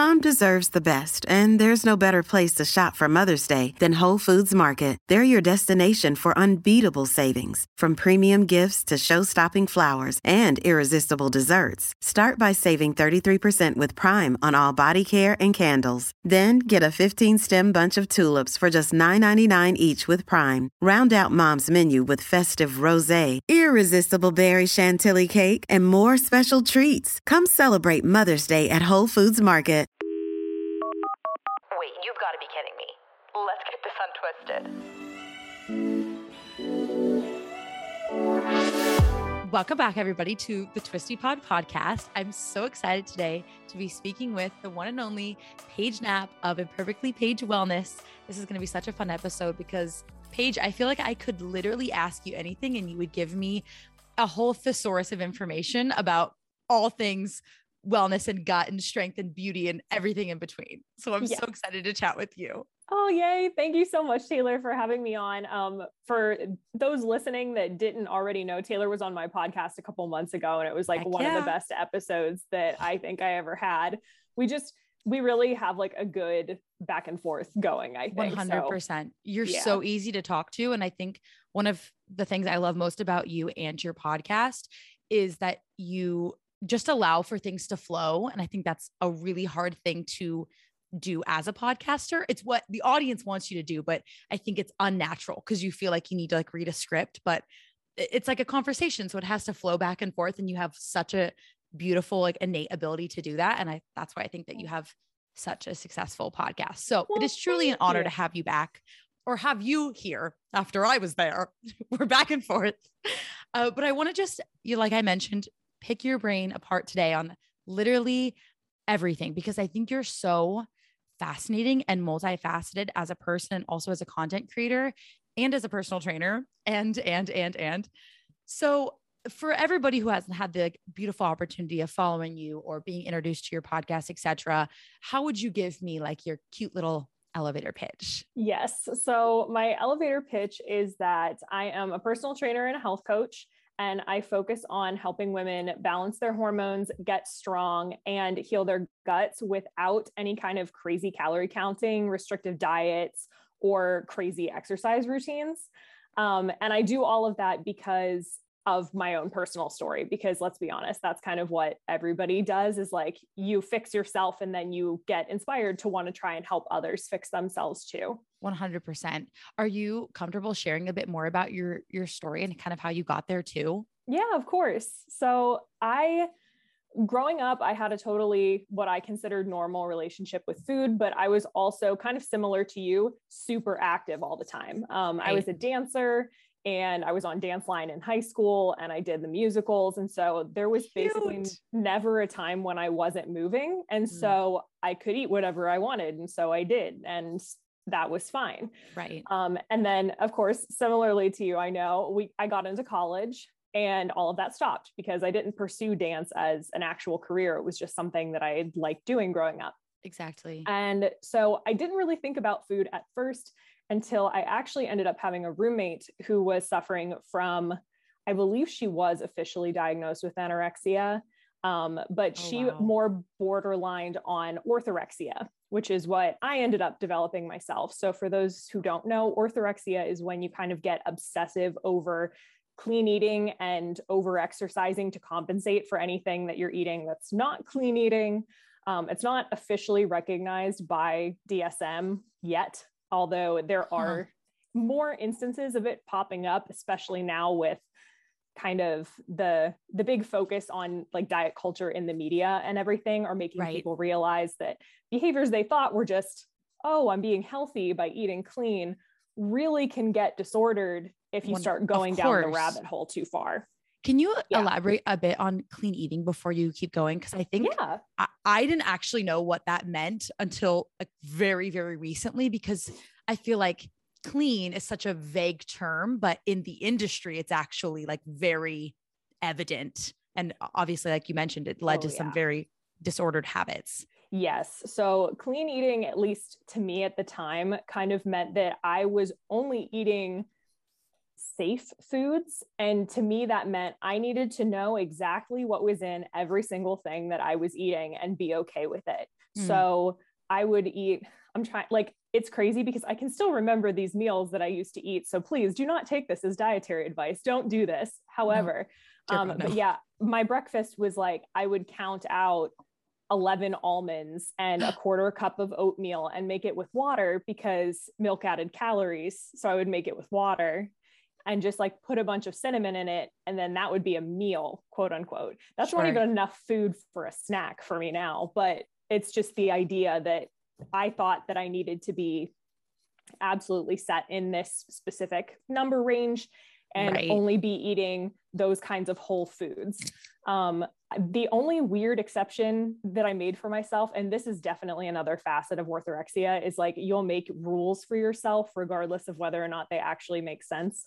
Mom deserves the best, and there's no better place to shop for Mother's Day than Whole Foods Market. They're your destination for unbeatable savings, from premium gifts to show-stopping flowers and irresistible desserts. Start by saving 33% with Prime on all body care and candles. Then get a 15-stem bunch of tulips for just $9.99 each with Prime. Round out Mom's menu with festive rosé, irresistible berry chantilly cake, and more special treats. Come celebrate Mother's Day at Whole Foods Market. Wait, you've got to be kidding me. Let's get this untwisted. Welcome back, everybody, to the Twisty Pod podcast. I'm so excited today to be speaking with the one and only Paige Knapp of Imperfectly Paige Wellness. This is going to be such a fun episode because, Paige, I feel like I could literally ask you anything and you would give me a whole thesaurus of information about all things wellness and gut and strength and beauty and everything in between. So I'm so excited to chat with you. Oh, yay. Thank you so much, Taylor, for having me on. For those listening that didn't already know, Taylor was on my podcast a couple months ago, and it was like one of the best episodes that I think I ever had. We really have like a good back and forth going, I think. 100%. So, you're so easy to talk to. And I think one of the things I love most about you and your podcast is that you just allow for things to flow. And I think that's a really hard thing to do as a podcaster. It's what the audience wants you to do, but I think it's unnatural because you feel like you need to like read a script, but it's like a conversation. So it has to flow back and forth. And you have such a beautiful, like innate ability to do that. And that's why I think that you have such a successful podcast. So it is truly an honor to have you back or have you here after I was there. We're back and forth. But I want to just, like I mentioned, pick your brain apart today on literally everything, because I think you're so fascinating and multifaceted as a person and also as a content creator and as a personal trainer and. So for everybody who hasn't had the beautiful opportunity of following you or being introduced to your podcast, etc., how would you give me like your cute little elevator pitch? Yes. So my elevator pitch is that I am a personal trainer and a health coach, and I focus on helping women balance their hormones, get strong, and heal their guts without any kind of crazy calorie counting, restrictive diets, or crazy exercise routines. And I do all of that because of my own personal story, because let's be honest, that's kind of what everybody does, is like you fix yourself and then you get inspired to want to try and help others fix themselves too. 100%. Are you comfortable sharing a bit more about your story and kind of how you got there too? Yeah, of course. So growing up, I had a totally what I considered normal relationship with food, but I was also kind of similar to you, super active all the time. I was a dancer and I was on Dance Line in high school and I did the musicals. And so there was basically never a time when I wasn't moving. And so I could eat whatever I wanted. And so I did. And that was fine. Right. And then of course, similarly to you, I know I got into college and all of that stopped because I didn't pursue dance as an actual career. It was just something that I liked doing growing up. Exactly. And so I didn't really think about food at first until I actually ended up having a roommate who was suffering from, I believe she was officially diagnosed with anorexia, but she more borderlined on orthorexia, which is what I ended up developing myself. So for those who don't know, orthorexia is when you kind of get obsessive over clean eating and over exercising to compensate for anything that you're eating that's not clean eating. It's not officially recognized by DSM yet, although there are more instances of it popping up, especially now with kind of the big focus on like diet culture in the media and everything, are making people realize that behaviors they thought were just, oh, I'm being healthy by eating clean, really can get disordered if you start going down the rabbit hole too far. Can you elaborate a bit on clean eating before you keep going? Because I think I didn't actually know what that meant until like very, very recently, because I feel like clean is such a vague term, but in the industry, it's actually like very evident. And obviously, like you mentioned, it led to some very disordered habits. Yes. So clean eating, at least to me at the time, kind of meant that I was only eating safe foods. And to me, that meant I needed to know exactly what was in every single thing that I was eating and be okay with it. So I would eat, it's crazy because I can still remember these meals that I used to eat. So please do not take this as dietary advice. Don't do this. However, no. But yeah, my breakfast was like, I would count out 11 almonds and a quarter cup of oatmeal and make it with water because milk added calories. So I would make it with water and just like put a bunch of cinnamon in it. And then that would be a meal, quote unquote. That's not even enough food for a snack for me now, but it's just the idea that I thought that I needed to be absolutely set in this specific number range and only be eating those kinds of whole foods. The only weird exception that I made for myself, and this is definitely another facet of orthorexia, is like you'll make rules for yourself regardless of whether or not they actually make sense.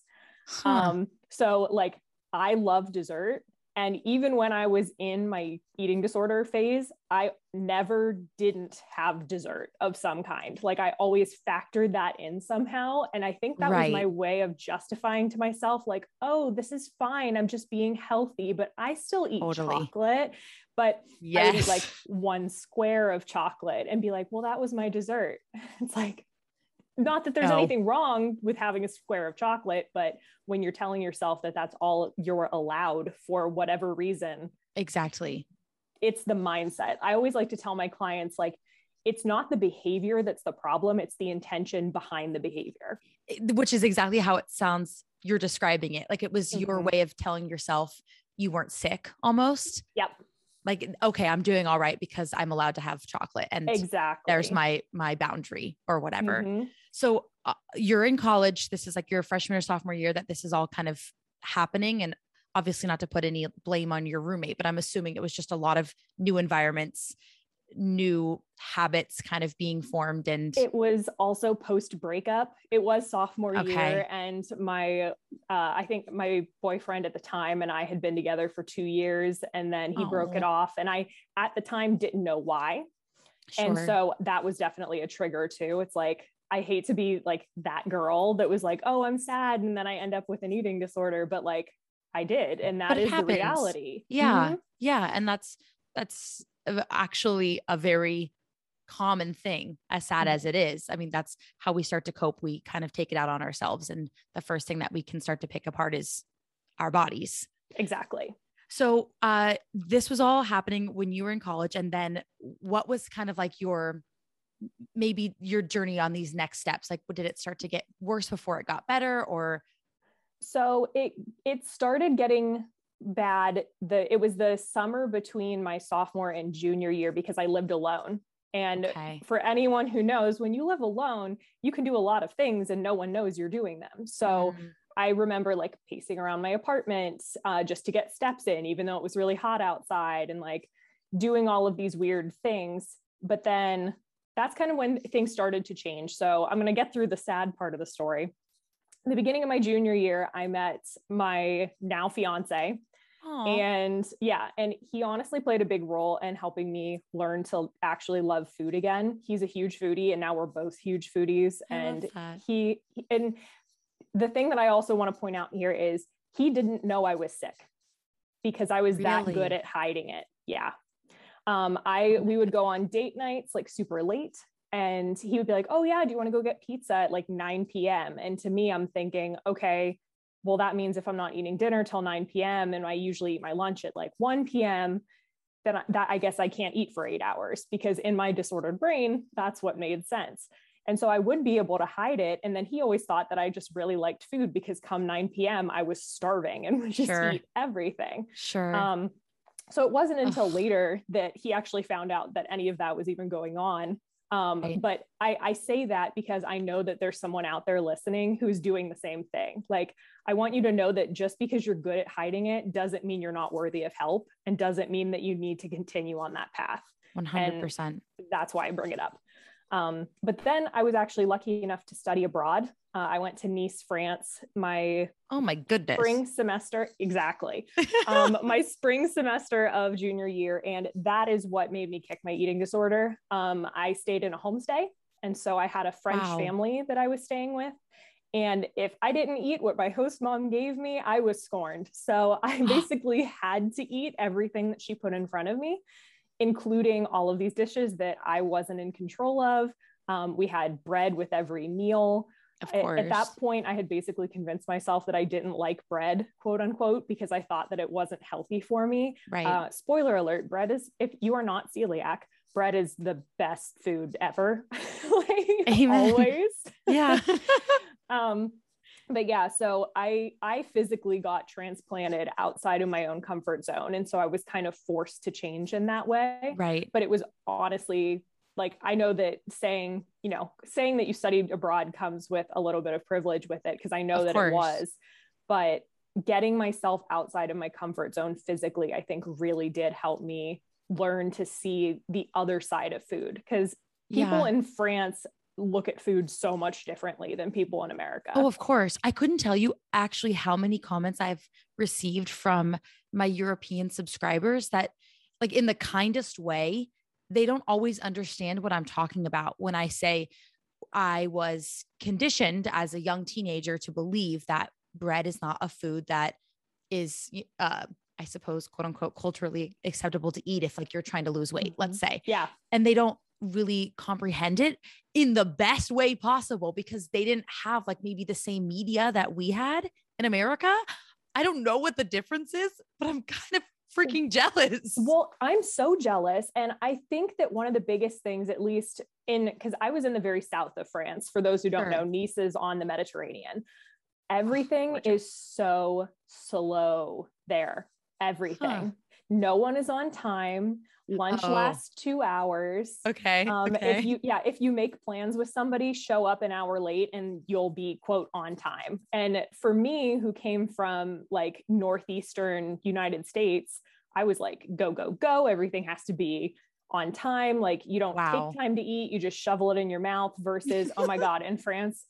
So like I love dessert. And even when I was in my eating disorder phase, I never didn't have dessert of some kind. Like I always factored that in somehow. And I think that was my way of justifying to myself, like, oh, this is fine. I'm just being healthy, but I still eat chocolate. But I would eat like one square of chocolate and be like, well, that was my dessert. It's like, not that there's anything wrong with having a square of chocolate, but when you're telling yourself that that's all you're allowed for whatever reason. Exactly. It's the mindset. I always like to tell my clients, like, it's not the behavior that's the problem. It's the intention behind the behavior. Which is exactly how it sounds. You're describing it. Like it was your way of telling yourself you weren't sick almost. Yep. Like, okay, I'm doing all right because I'm allowed to have chocolate and there's my boundary or whatever. So you're in college. This is like your freshman or sophomore year that this is all kind of happening. And obviously not to put any blame on your roommate, but I'm assuming it was just a lot of new environments, new habits kind of being formed. And it was also post breakup. It was sophomore year. And I think my boyfriend at the time and I had been together for 2 years and then he broke it off. And I, at the time, didn't know why. And so that was definitely a trigger too. It's like, I hate to be like that girl that was like, oh, I'm sad. And then I end up with an eating disorder, but like I did. And that is the reality. Yeah. Yeah. And that's actually a very common thing, as sad as it is. I mean, that's how we start to cope. We kind of take it out on ourselves. And the first thing that we can start to pick apart is our bodies. Exactly. So this was all happening when you were in college. And then what was kind of like maybe your journey on these next steps? Like, did it start to get worse before it got better, or? So it started getting bad. It was the summer between my sophomore and junior year because I lived alone. And for anyone who knows, when you live alone, you can do a lot of things and no one knows you're doing them. So I remember like pacing around my apartment just to get steps in, even though it was really hot outside, and like doing all of these weird things. But then that's kind of when things started to change. So I'm going to get through the sad part of the story. In the beginning of my junior year, I met my now fiance. And he honestly played a big role in helping me learn to actually love food again. He's a huge foodie and now we're both huge foodies. And and the thing that I also want to point out here is he didn't know I was sick because I was that good at hiding it. Yeah. We would go on date nights like super late and he would be like, oh yeah, do you want to go get pizza at like 9 p.m.? And to me, I'm thinking, okay, well, that means if I'm not eating dinner till 9 p.m. and I usually eat my lunch at like 1 p.m., then I guess I can't eat for 8 hours, because in my disordered brain, that's what made sense. And so I would be able to hide it. And then he always thought that I just really liked food because come 9 p.m. I was starving and would just eat everything. So it wasn't until later that he actually found out that any of that was even going on. But I say that because I know that there's someone out there listening who's doing the same thing. Like, I want you to know that just because you're good at hiding it doesn't mean you're not worthy of help, and doesn't mean that you need to continue on that path. 100%. And that's why I bring it up. But then I was actually lucky enough to study abroad. I went to Nice, France, oh my goodness, spring semester. Exactly. My spring semester of junior year. And that is what made me kick my eating disorder. I stayed in a homestay. And so I had a French family that I was staying with. And if I didn't eat what my host mom gave me, I was scorned. So I basically had to eat everything that she put in front of me. including all of these dishes that I wasn't in control of. We had bread with every meal. Of course. At that point, I had basically convinced myself that I didn't like bread, quote unquote, because I thought that it wasn't healthy for me. Right. Spoiler alert, bread is, if you are not celiac, bread is the best food ever. Like, Amen. always. Yeah. But yeah, so I physically got transplanted outside of my own comfort zone. And so I was kind of forced to change in that way. Right. But it was honestly, like, I know that saying that you studied abroad comes with a little bit of privilege with it, because I know that it was, but getting myself outside of my comfort zone physically, I think really did help me learn to see the other side of food, because people in France look at food so much differently than people in America. Oh, of course. I couldn't tell you actually how many comments I've received from my European subscribers that, like, in the kindest way, they don't always understand what I'm talking about when I say I was conditioned as a young teenager to believe that bread is not a food that is, I suppose, quote unquote, culturally acceptable to eat if, like, you're trying to lose weight, let's say. Yeah. And they don't really comprehend it in the best way possible because they didn't have, like, maybe the same media that we had in America. I don't know what the difference is, but I'm kind of freaking jealous. Well, I'm so jealous. And I think that one of the biggest things, at least because I was in the very south of France, for those who don't know, Nice is on the Mediterranean. Everything is so slow there. Everything. No one is on time. Lunch lasts 2 hours. Okay. If you make plans with somebody, show up an hour late and you'll be, quote, on time. And for me, who came from like northeastern United States, I was like, go, go, go. Everything has to be on time. Like, you don't take time to eat. You just shovel it in your mouth versus, oh my God, in France,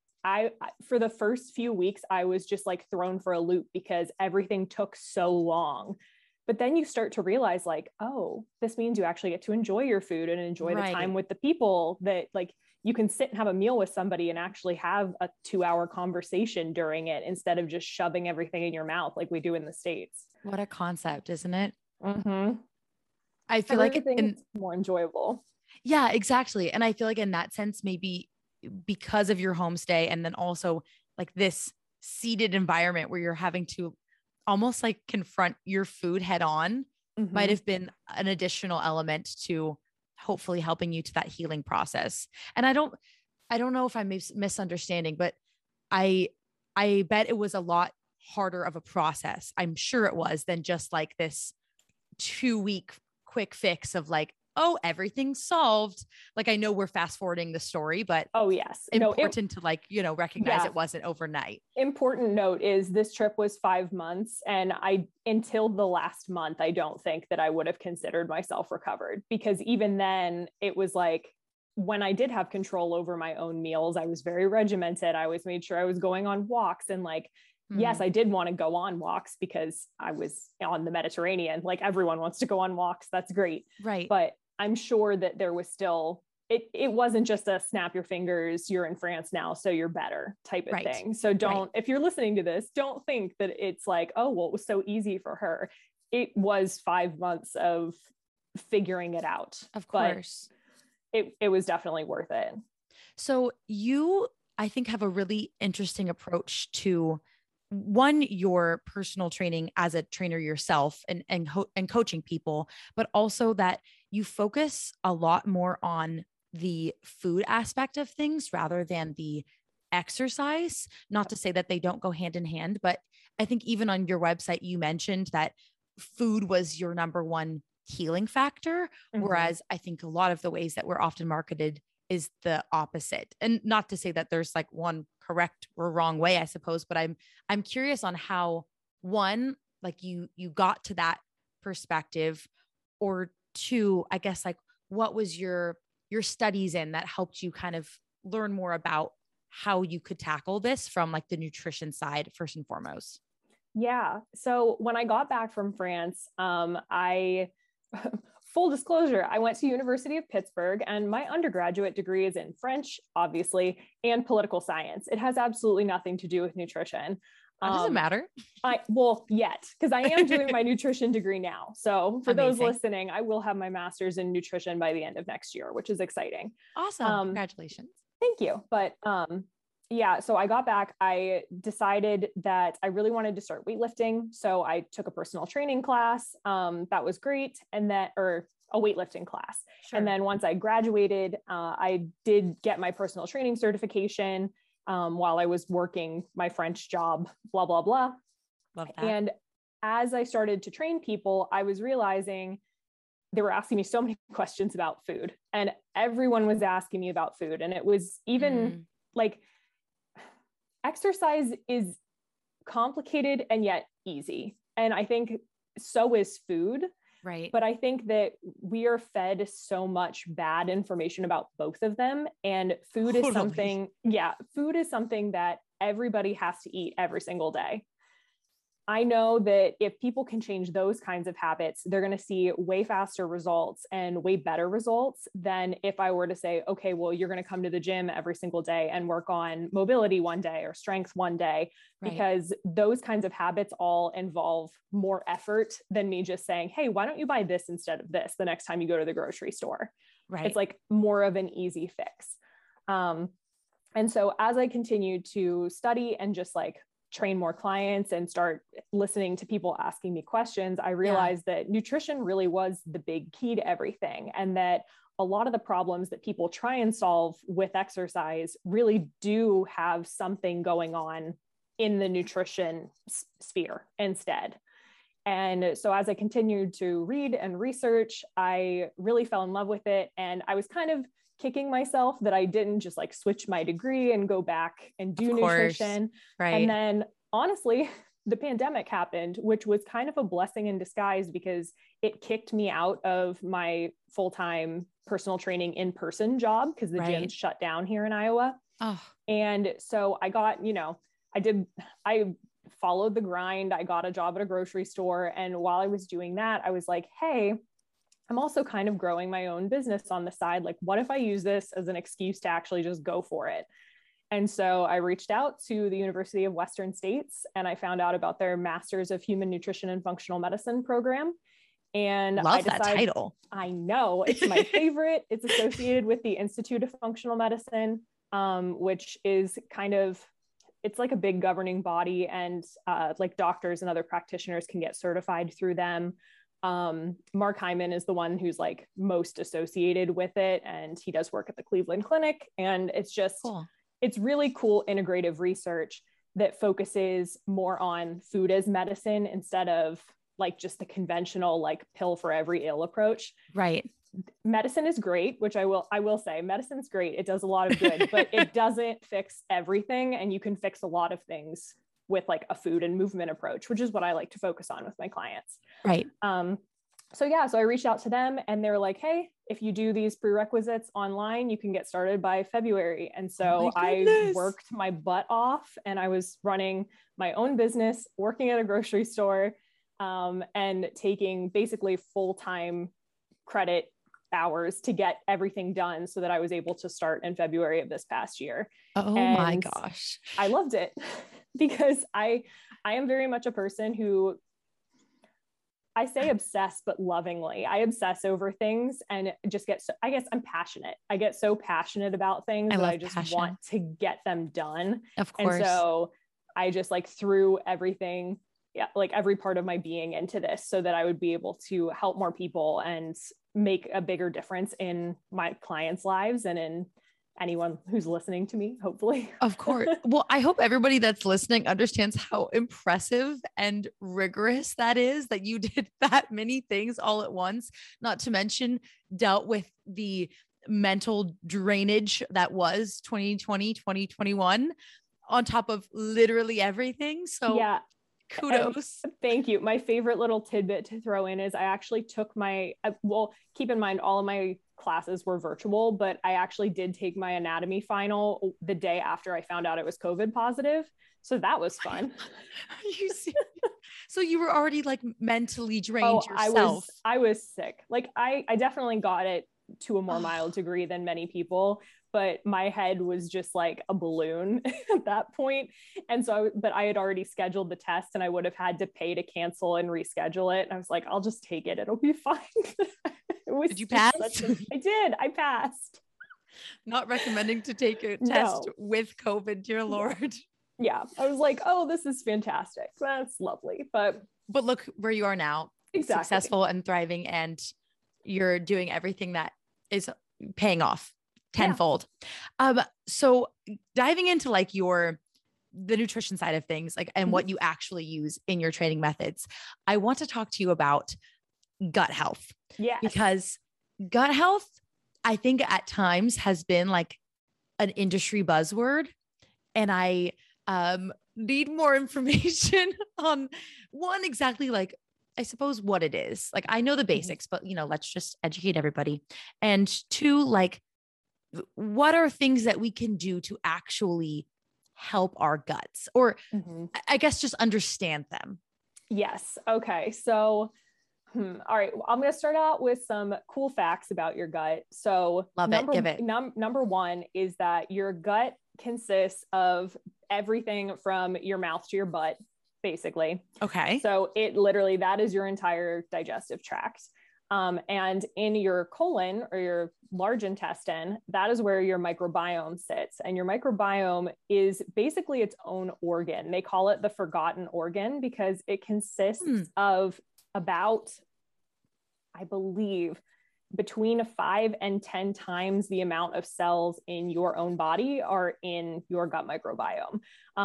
I for the first few weeks, I was just like thrown for a loop because everything took so long. But then you start to realize, like, oh, this means you actually get to enjoy your food and enjoy the time with the people, that, like, you can sit and have a meal with somebody and actually have a 2-hour conversation during it instead of just shoving everything in your mouth like we do in the States. What a concept, isn't it? Mm-hmm. I feel like it's more enjoyable. Yeah, exactly. And I feel like in that sense, maybe because of your homestay and then also like this seated environment where you're having to almost like confront your food head on might have been an additional element to hopefully helping you to that healing process. And I don't know if I'm misunderstanding, but I bet it was a lot harder of a process. I'm sure it was, than just like this 2-week quick fix of like, oh, everything's solved. Like, I know we're fast forwarding the story, but oh yes, important to, like, recognize it wasn't overnight. Important note is this trip was 5 months. And until the last month, I don't think that I would have considered myself recovered, because even then it was like, when I did have control over my own meals, I was very regimented. I always made sure I was going on walks, and like, yes, I did want to go on walks because I was on the Mediterranean. Like, everyone wants to go on walks. That's great. Right. But I'm sure that there was still, it wasn't just a snap your fingers, you're in France now, so you're better type of thing. So if you're listening to this, don't think that it's like, oh, well, it was so easy for her. It was 5 months of figuring it out. Of course. But it was definitely worth it. So you, I think, have a really interesting approach to, one, your personal training as a trainer yourself and coaching people, but also that you focus a lot more on the food aspect of things rather than the exercise. Not to say that they don't go hand in hand, but I think even on your website, you mentioned that food was your number one healing factor. Whereas I think a lot of the ways that we're often marketed is the opposite. And not to say that there's like one correct or wrong way, I suppose, but I'm curious on how, one, like you got to that perspective, or two, I guess, like, what was your studies in that helped you kind of learn more about how you could tackle this from like the nutrition side, first and foremost? Yeah. So when I got back from France, full disclosure, I went to University of Pittsburgh, and my undergraduate degree is in French, obviously, and political science. It has absolutely nothing to do with nutrition. Doesn't matter. Yet, because I am doing my nutrition degree now. So for those Amazing. listening, I will have my master's in nutrition by the end of next year, which is exciting. Awesome. Congratulations. Thank you. But yeah, so I got back. I decided that I really wanted to start weightlifting. So I took a personal training class. That was great. Or a weightlifting class. Sure. And then once I graduated, I did get my personal training certification while I was working my French job, blah, blah, blah. Love that. And as I started to train people, I was realizing they were asking me so many questions about food, and everyone was asking me about food. And it was even like, exercise is complicated and yet easy. And I think so is food. Right. But I think that we are fed so much bad information about both of them. And food is something that everybody has to eat every single day. I know that if people can change those kinds of habits, they're going to see way faster results and way better results than if I were to say, okay, well, you're going to come to the gym every single day and work on mobility one day or strength one day, because those kinds of habits all involve more effort than me just saying, hey, why don't you buy this instead of this the next time you go to the grocery store? Right. It's like more of an easy fix. And so as I continued to study and just like train more clients and start listening to people asking me questions, I realized that nutrition really was the big key to everything. And that a lot of the problems that people try and solve with exercise really do have something going on in the nutrition sphere instead. And so as I continued to read and research, I really fell in love with it. And I was kind of kicking myself that I didn't just like switch my degree and go back and do nutrition. Right. And then honestly, the pandemic happened, which was kind of a blessing in disguise because it kicked me out of my full-time personal training in-person job because the gyms shut down here in Iowa. Oh. And so I got, I followed the grind. I got a job at a grocery store. And while I was doing that, I was like, hey, I'm also kind of growing my own business on the side. Like, what if I use this as an excuse to actually just go for it? And so I reached out to the University of Western States and I found out about their Masters of Human Nutrition and Functional Medicine program. And I decided, that title. I know, it's my favorite. It's associated with the Institute of Functional Medicine, which is it's like a big governing body, and like doctors and other practitioners can get certified through them. Mark Hyman is the one who's like most associated with it. And he does work at the Cleveland Clinic. And it's just, It's really cool integrative research that focuses more on food as medicine instead of like just the conventional, like pill for every ill approach. Right. Medicine is great, which I will say medicine's great. It does a lot of good, but it doesn't fix everything. And you can fix a lot of things with like a food and movement approach, which is what I like to focus on with my clients. Right. So I reached out to them and they're like, hey, if you do these prerequisites online, you can get started by February. And so I worked my butt off and I was running my own business, working at a grocery store, and taking basically full-time credit hours to get everything done so that I was able to start in February of this past year. Oh my gosh. I loved it because I am very much a person who, I say obsess, but lovingly. I obsess over things and just I guess I'm passionate. I get so passionate about things that I just want to get them done. Of course. And so I just like threw everything, like every part of my being into this so that I would be able to help more people and make a bigger difference in my clients' lives and in anyone who's listening to me, hopefully. Of course. Well, I hope everybody that's listening understands how impressive and rigorous that is, that you did that many things all at once, not to mention dealt with the mental drainage that was 2020, 2021 on top of literally everything. So yeah. Kudos. Thank you. My favorite little tidbit to throw in is I actually took keep in mind, all of my classes were virtual, but I actually did take my anatomy final the day after I found out it was COVID positive. So that was fun. You see? So you were already like mentally drained yourself. I was sick. Like I definitely got it to a more mild degree than many people, but my head was just like a balloon at that point. And so, but I had already scheduled the test and I would have had to pay to cancel and reschedule it. And I was like, I'll just take it. It'll be fine. Did you pass? I did. I passed. Not recommending to take a test with COVID, dear Lord. Yeah. I was like, oh, this is fantastic. That's lovely. But look where you are now. Exactly. Successful and thriving, and you're doing everything that is paying off tenfold. Yeah. So diving into like the nutrition side of things, like, and what you actually use in your training methods, I want to talk to you about gut health. Yeah. Because gut health, I think at times has been like an industry buzzword. And I need more information on one, exactly like, I suppose what it is. Like, I know the basics, but let's just educate everybody. And two, like, what are things that we can do to actually help our guts, or I guess just understand them? Yes. Okay. So, all right. I'm going to start out with some cool facts about your gut. So Give it. Number one is that your gut consists of everything from your mouth to your butt, basically. Okay. So that is your entire digestive tract. And in your colon, or your large intestine, that is where your microbiome sits. And your microbiome is basically its own organ. They call it the forgotten organ because it consists of about, I believe, between 5 and 10 times the amount of cells in your own body are in your gut microbiome.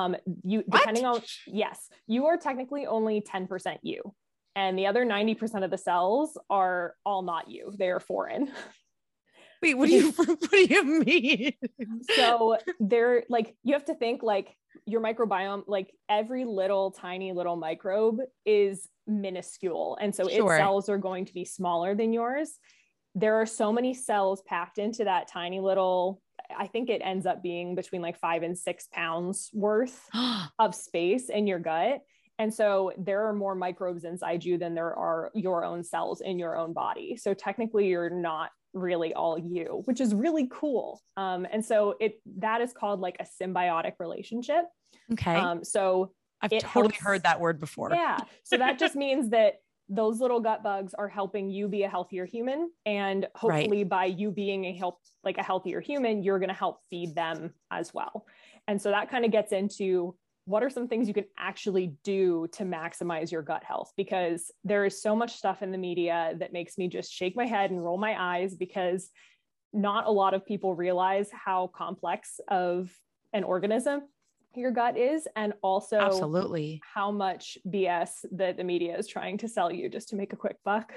Yes, you are technically only 10% you. And the other 90% of the cells are all not you. They are foreign. Wait, what do you mean? So they're like, you have to think like your microbiome, like every tiny little microbe is minuscule. And so its cells are going to be smaller than yours. There are so many cells packed into that tiny little, I think it ends up being between like 5 and 6 pounds worth of space in your gut. And so there are more microbes inside you than there are your own cells in your own body. So technically you're not really all you, which is really cool. And so that is called like a symbiotic relationship. Okay. So I've totally heard that word before. Yeah. So that just means that those little gut bugs are helping you be a healthier human. And hopefully by you being a healthier human, you're going to help feed them as well. And so that kind of gets into what are some things you can actually do to maximize your gut health? Because there is so much stuff in the media that makes me just shake my head and roll my eyes, because not a lot of people realize how complex of an organism your gut is, and also absolutely how much BS that the media is trying to sell you just to make a quick buck.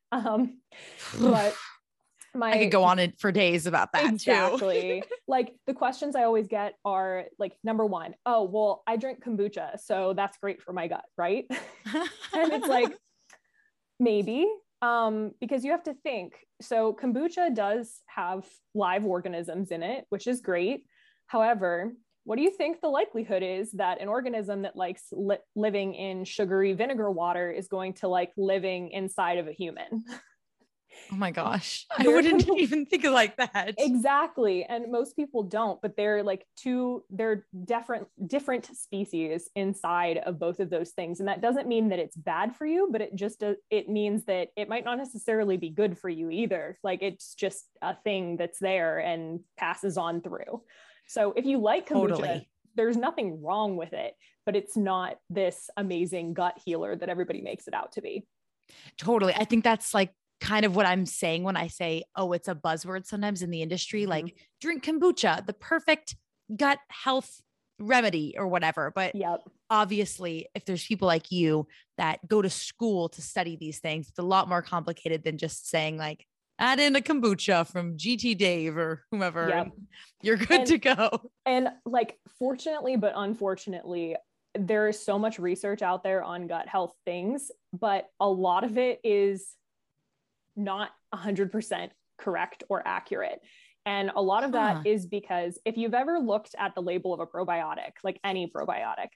But I could go on it for days about that. Exactly. Too. Like the questions I always get are like, number one, oh, well, I drink kombucha, so that's great for my gut, right? And it's like, maybe, because you have to think. So kombucha does have live organisms in it, which is great. However, what do you think the likelihood is that an organism that likes living in sugary vinegar water is going to like living inside of a human? Oh my gosh. I wouldn't even think of like that. Exactly. And most people don't, but they're different species inside of both of those things. And that doesn't mean that it's bad for you, but it means that it might not necessarily be good for you either. Like it's just a thing that's there and passes on through. So if you like kombucha, there's nothing wrong with it, but it's not this amazing gut healer that everybody makes it out to be. Totally. I think that's like kind of what I'm saying when I say, oh, it's a buzzword sometimes in the industry, like drink kombucha, the perfect gut health remedy or whatever. But obviously, if there's people like you that go to school to study these things, it's a lot more complicated than just saying like, add in a kombucha from GT Dave or whomever. Yep. You're good to go. And like, fortunately, but unfortunately, there is so much research out there on gut health things, but a lot of it is not 100% correct or accurate. And a lot of that is because if you've ever looked at the label of a probiotic, like any probiotic,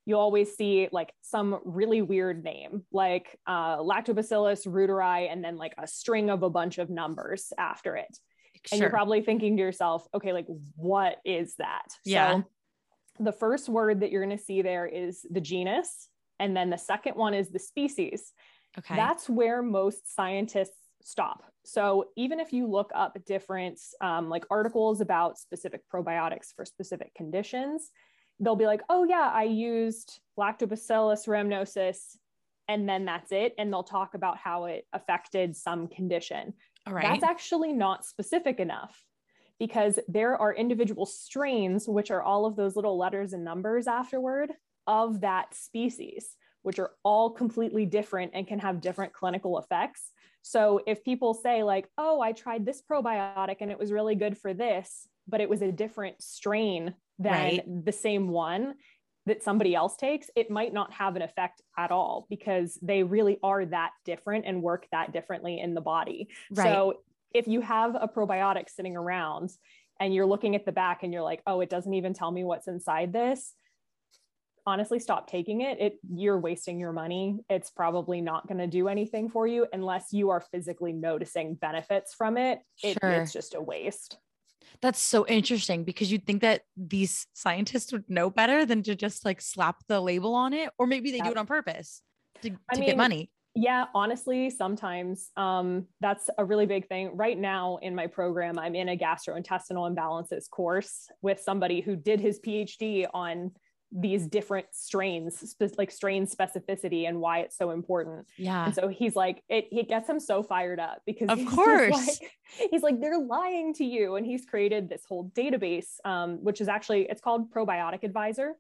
you always see like some really weird name, like Lactobacillus reuteri, and then like a string of a bunch of numbers after it. Sure. And you're probably thinking to yourself, okay, like what is that? Yeah. So the first word that you're going to see there is the genus. And then the second one is the species. Okay. That's where most scientists stop. So even if you look up different like articles about specific probiotics for specific conditions, they'll be like, oh yeah, I used Lactobacillus rhamnosus, and then that's it. And they'll talk about how it affected some condition. All right. That's actually not specific enough, because there are individual strains, which are all of those little letters and numbers afterward, of that species, which are all completely different and can have different clinical effects. So if people say like, oh, I tried this probiotic and it was really good for this, but it was a different strain than the same one that somebody else takes, it might not have an effect at all, because they really are that different and work that differently in the body. Right. So if you have a probiotic sitting around and you're looking at the back and you're like, oh, it doesn't even tell me what's inside this, honestly, stop taking it. You're wasting your money. It's probably not going to do anything for you unless you are physically noticing benefits from it. It's just a waste. That's so interesting, because you'd think that these scientists would know better than to just like slap the label on it, or maybe they do it on purpose to get money. Yeah, honestly, sometimes that's a really big thing. Right now in my program, I'm in a gastrointestinal imbalances course with somebody who did his PhD on these different strains, like strain specificity and why it's so important. Yeah. And so he's like, it gets him so fired up, because of course he's like, they're lying to you. And he's created this whole database, which is actually, it's called Probiotic Advisor.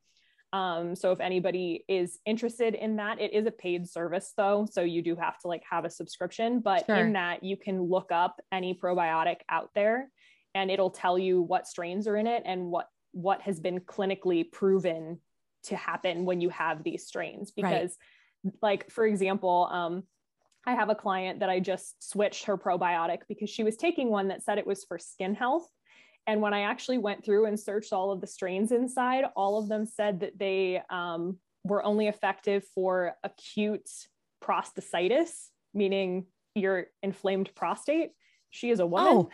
So if anybody is interested in that, it is a paid service though. So you do have to like have a subscription, but in that you can look up any probiotic out there and it'll tell you what strains are in it and what has been clinically proven to happen when you have these strains. Because like, for example, I have a client that I just switched her probiotic because she was taking one that said it was for skin health. And when I actually went through and searched all of the strains inside, all of them said that they were only effective for acute prostatitis, meaning your inflamed prostate. She is a woman. Oh.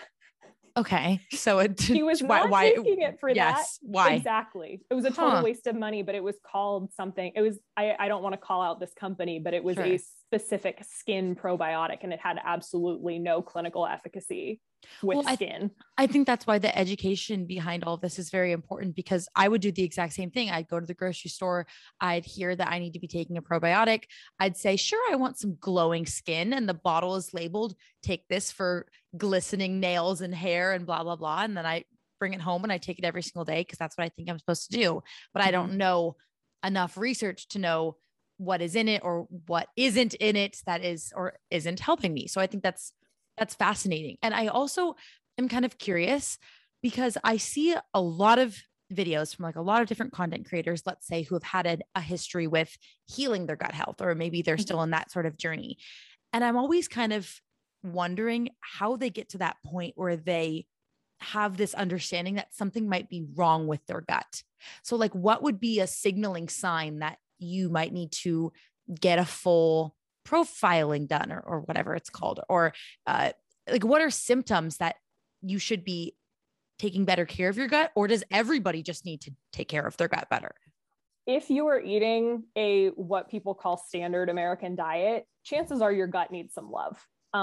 Okay. So she was not taking it for that. Why? Exactly. It was a total waste of money, but it was called something. It was, I don't want to call out this company, but it was a specific skin probiotic, and it had absolutely no clinical efficacy with skin. I think that's why the education behind all of this is very important, because I would do the exact same thing. I'd go to the grocery store. I'd hear that I need to be taking a probiotic. I'd say, sure, I want some glowing skin. And the bottle is labeled, take this for glistening nails and hair and blah, blah, blah. And then I bring it home and I take it every single day, because that's what I think I'm supposed to do. But I don't know enough research to know what is in it or what isn't in it that is or isn't helping me. So I think that's fascinating. And I also am kind of curious, because I see a lot of videos from like a lot of different content creators, let's say, who have had a history with healing their gut health, or maybe they're still in that sort of journey. And I'm always kind of wondering how they get to that point where they have this understanding that something might be wrong with their gut. So like, what would be a signaling sign that you might need to get a full profiling done, or whatever it's called, or like, what are symptoms that you should be taking better care of your gut, or does everybody just need to take care of their gut better? If you are eating what people call standard American diet, chances are your gut needs some love.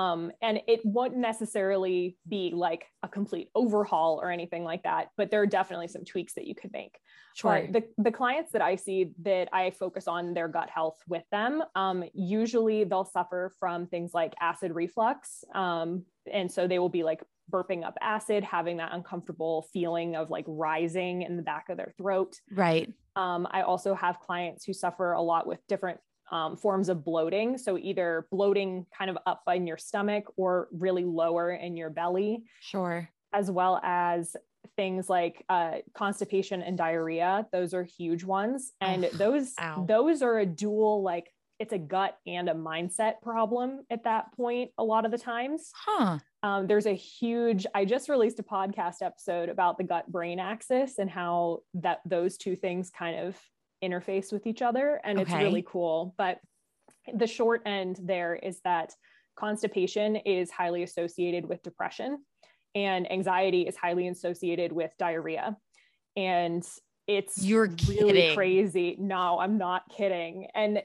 And it won't necessarily be like a complete overhaul or anything like that, but there are definitely some tweaks that you could make. Sure. But the clients that I see that I focus on their gut health with them, usually they'll suffer from things like acid reflux. And so they will be like burping up acid, having that uncomfortable feeling of like rising in the back of their throat. Right. I also have clients who suffer a lot with different forms of bloating. So either bloating kind of up in your stomach or really lower in your belly. Sure. As well as things like constipation and diarrhea. Those are huge ones. And those are a dual, like, it's a gut and a mindset problem at that point a lot of the times. There's I just released a podcast episode about the gut brain axis and how those two things kind of interface with each other, and it's really cool. But the short end there is that constipation is highly associated with depression, and anxiety is highly associated with diarrhea. And it's really crazy. No, I'm not kidding. And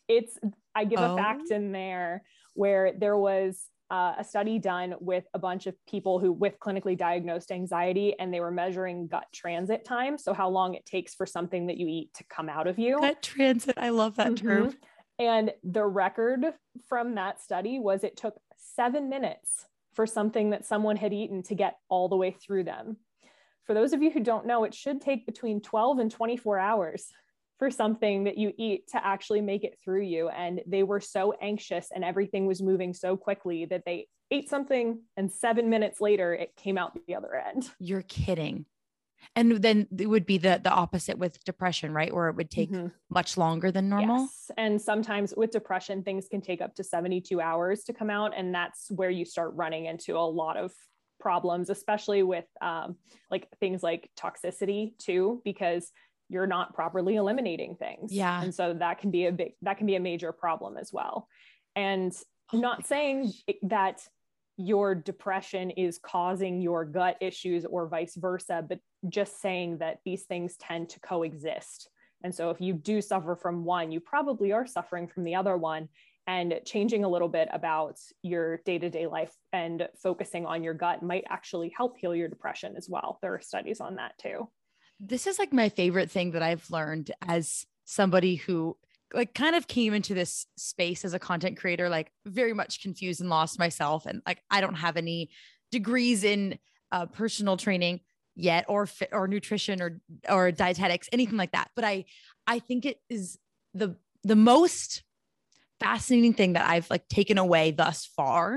I give a fact in there where there was a study done with a bunch of people with clinically diagnosed anxiety, and they were measuring gut transit time. So how long it takes for something that you eat to come out of you. Gut transit. I love that term. And the record from that study was it took 7 minutes for something that someone had eaten to get all the way through them. For those of you who don't know, it should take between 12 and 24 hours for something that you eat to actually make it through you. And they were so anxious and everything was moving so quickly that they ate something, and 7 minutes later, it came out the other end. You're kidding. And then it would be the opposite with depression, right? Where it would take much longer than normal. Yes. And sometimes with depression, things can take up to 72 hours to come out. And that's where you start running into a lot of problems, especially with like things like toxicity too, because you're not properly eliminating things. Yeah. And so that can be a major problem as well. And I'm not saying that your depression is causing your gut issues or vice versa, but just saying that these things tend to coexist. And so if you do suffer from one, you probably are suffering from the other one. And changing a little bit about your day-to-day life and focusing on your gut might actually help heal your depression as well. There are studies on that too. This is like my favorite thing that I've learned as somebody who like kind of came into this space as a content creator, like very much confused and lost myself. And like, I don't have any degrees in personal training yet, or nutrition or dietetics, anything like that. But I think it is the most fascinating thing that I've like taken away thus far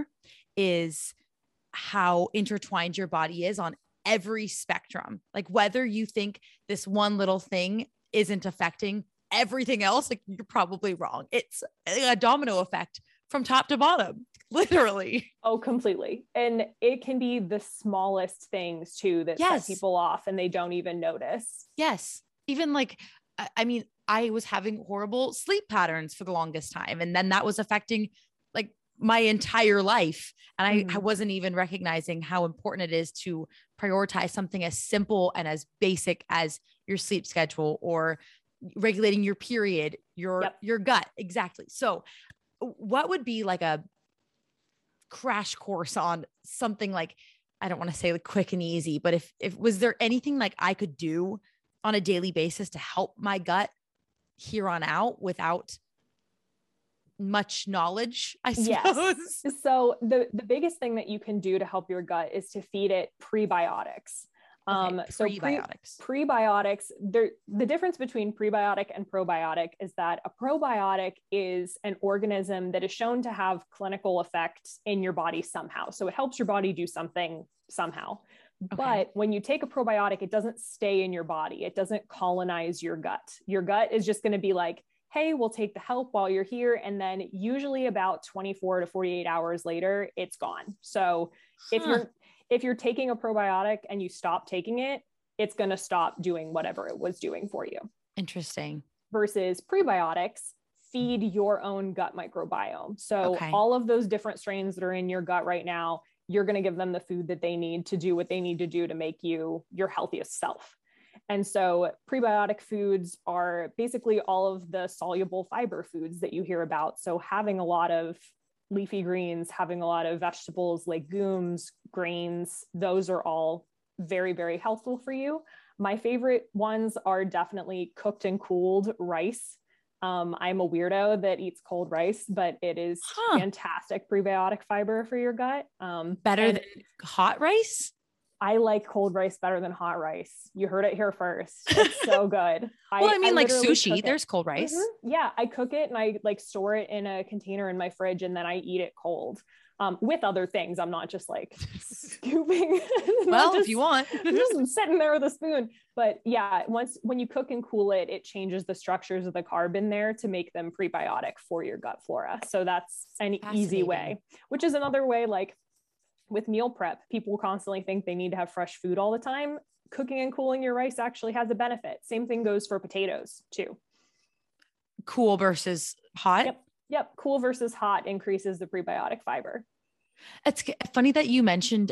is how intertwined your body is on every spectrum. Like whether you think this one little thing isn't affecting everything else, like you're probably wrong. It's a domino effect from top to bottom, literally. Oh, completely. And it can be the smallest things too that set people off and they don't even notice. Yes. Even like, I mean, I was having horrible sleep patterns for the longest time. And then that was affecting like my entire life. And I wasn't even recognizing how important it is to prioritize something as simple and as basic as your sleep schedule or regulating your period, your gut. Exactly. So what would be like a crash course on something like, I don't want to say like quick and easy, but if was there anything like I could do on a daily basis to help my gut here on out without much knowledge, I suppose? Yes. So the biggest thing that you can do to help your gut is to feed it prebiotics. Prebiotics, the difference between prebiotic and probiotic is that a probiotic is an organism that is shown to have clinical effects in your body somehow. So it helps your body do something somehow. Okay. But when you take a probiotic, it doesn't stay in your body. It doesn't colonize your gut. Your gut is just going to be like, hey, we'll take the help while you're here. And then usually about 24 to 48 hours later, it's gone. So if you're taking a probiotic and you stop taking it, it's going to stop doing whatever it was doing for you. Interesting. Versus prebiotics feed your own gut microbiome. So all of those different strains that are in your gut right now, you're going to give them the food that they need to do what they need to do to make you your healthiest self. And so prebiotic foods are basically all of the soluble fiber foods that you hear about. So having a lot of leafy greens, having a lot of vegetables, legumes, grains, those are all very, very helpful for you. My favorite ones are definitely cooked and cooled rice. I'm a weirdo that eats cold rice, but it is fantastic prebiotic fiber for your gut. Better than hot rice? I like cold rice better than hot rice. You heard it here first. It's so good. Well, I mean, like sushi, there's cold rice. Mm-hmm. Yeah. I cook it and I like store it in a container in my fridge and then I eat it cold. With other things. I'm not just like scooping. Well, if you want. Just sitting there with a spoon. But yeah, when you cook and cool it, it changes the structures of the carb in there to make them prebiotic for your gut flora. So that's an easy way, which is another way, like with meal prep, people constantly think they need to have fresh food all the time. Cooking and cooling your rice actually has a benefit. Same thing goes for potatoes too. Cool versus hot. Yep. Cool versus hot increases the prebiotic fiber. It's funny that you mentioned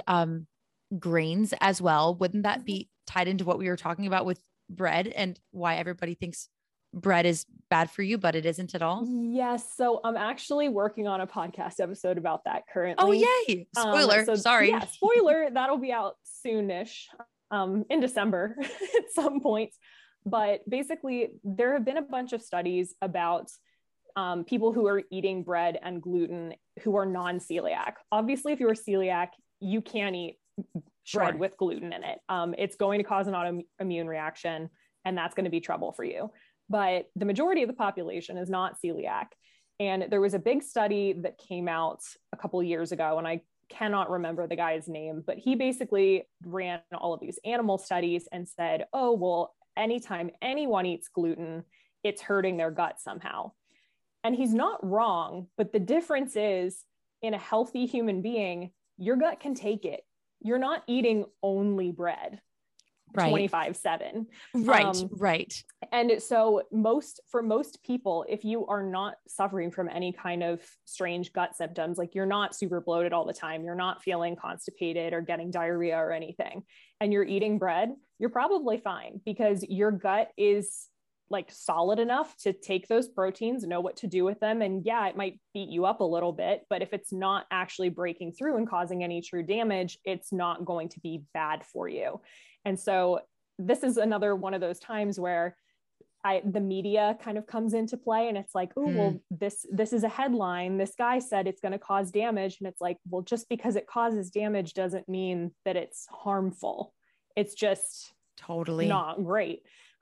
grains as well. Wouldn't that be tied into what we were talking about with bread and why everybody thinks bread is bad for you, but it isn't at all? Yes. So I'm actually working on a podcast episode about that currently. Oh, yay. Spoiler. Sorry. Yeah, spoiler. That'll be out soonish, in December at some point. But basically, there have been a bunch of studies about people who are eating bread and gluten who are non-celiac. Obviously, if you're celiac, you can't eat bread with gluten in it. It's going to cause an autoimmune reaction, and that's going to be trouble for you. But the majority of the population is not celiac. And there was a big study that came out a couple of years ago, and I cannot remember the guy's name, but he basically ran all of these animal studies and said, oh, well, anytime anyone eats gluten, it's hurting their gut somehow. And he's not wrong, but the difference is in a healthy human being, your gut can take it. You're not eating only bread. Right. 24/7. Right. And so for most people, if you are not suffering from any kind of strange gut symptoms, like you're not super bloated all the time, you're not feeling constipated or getting diarrhea or anything, and you're eating bread, you're probably fine because your gut is like solid enough to take those proteins, know what to do with them. And yeah, it might beat you up a little bit, but if it's not actually breaking through and causing any true damage, it's not going to be bad for you. And so this is another one of those times where the media kind of comes into play, and it's like, oh, well, this is a headline. This guy said it's going to cause damage. And it's like, well, just because it causes damage doesn't mean that it's harmful. It's just totally not great.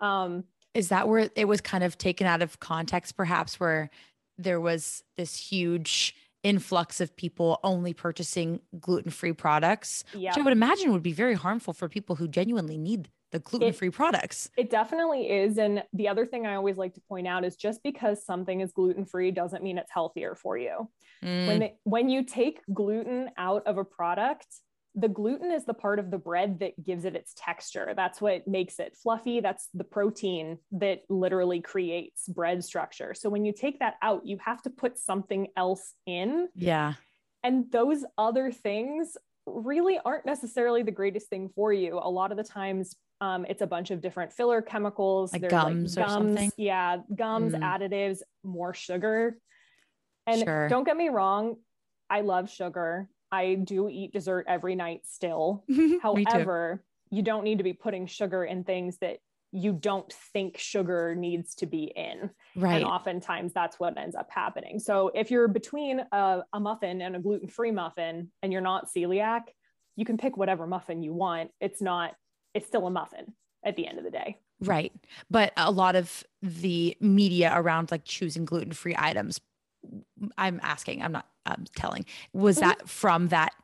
Is that where it was kind of taken out of context, perhaps, where there was this huge influx of people only purchasing gluten-free products, which I would imagine would be very harmful for people who genuinely need the gluten-free products. It definitely is. And the other thing I always like to point out is just because something is gluten-free doesn't mean it's healthier for you. When you take gluten out of a product, the gluten is the part of the bread that gives it its texture. That's what makes it fluffy. That's the protein that literally creates bread structure. So when you take that out, you have to put something else in. Yeah. And those other things really aren't necessarily the greatest thing for you. A lot of the times, it's a bunch of different filler chemicals. Like gums or something. Yeah. Gums, additives, more sugar. And don't get me wrong, I love sugar. I do eat dessert every night still. However, you don't need to be putting sugar in things that you don't think sugar needs to be in. Right. And oftentimes that's what ends up happening. So if you're between a muffin and a gluten-free muffin and you're not celiac, you can pick whatever muffin you want. It's still a muffin at the end of the day. Right. But a lot of the media around like choosing gluten-free items, I'm asking, I'm not telling, was that from that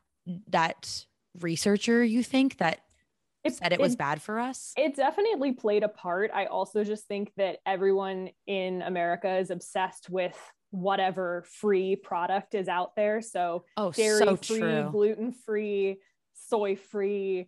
researcher, you think, that said it was bad for us? It definitely played a part. I also just think that everyone in America is obsessed with whatever free product is out there. So dairy-free, gluten-free, soy-free,